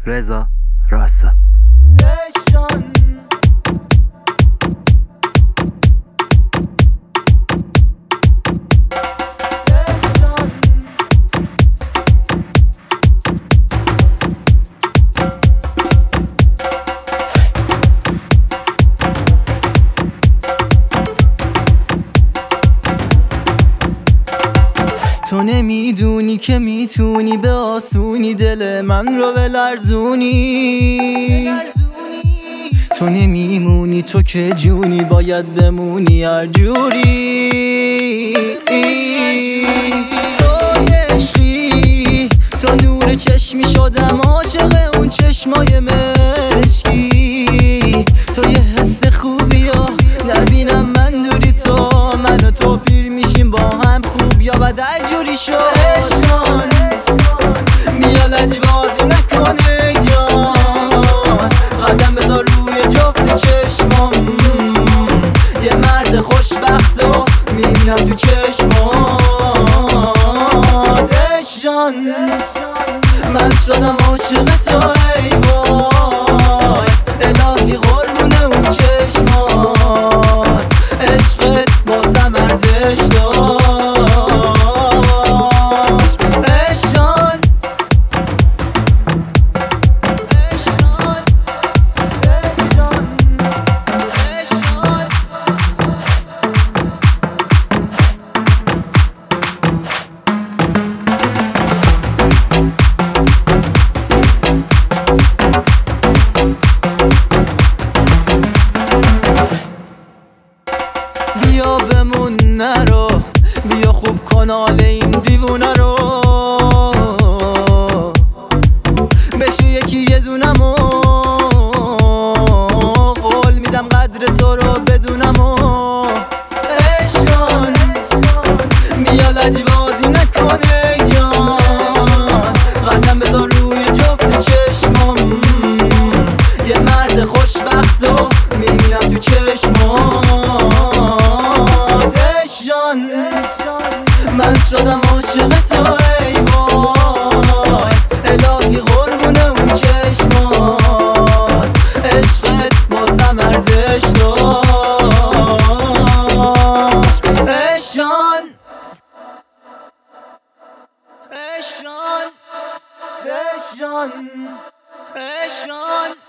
رضا راستا. تو نمیدونی که میتونی به آسونی دل من رو بلرزونی. تو نمیمونی، تو که جونی باید بمونی هر جوری. تو عشقی، تو نور چشمی شدم عاشق اون چشمای مشکی. تو یه حس خوبی ها نبینم من دوری، تو من و تو پیر میشیم با هم خوب یا بد هر جوری شد. عشقان بیا لجبازی نکنه جان، قدم بذار روی جفت چشمام. یه مرد خوشبخت رو میبینم تو چشمات. عشقان من شدم عاشق تو ای وای، الهی قربون اون چشمات. عشقت بازم ارزش داشت. عشقان بیا بمون نرو، بیا خوب کن حال این دیوونه رو. بشو یکی یه دونمو، قول میدم قدر تو رو بدونمو. عشقان بیا لجبازی نکنه جان، قدم بذار روی جفت چشمام. یه مرد خوشبخت رو میبینم تو چشمام. من شدم عاشق تو ای وای، الهی قربون اون چشمات. عشقت بازم ارزش داشت. عشقان عشقان عشقان عشقان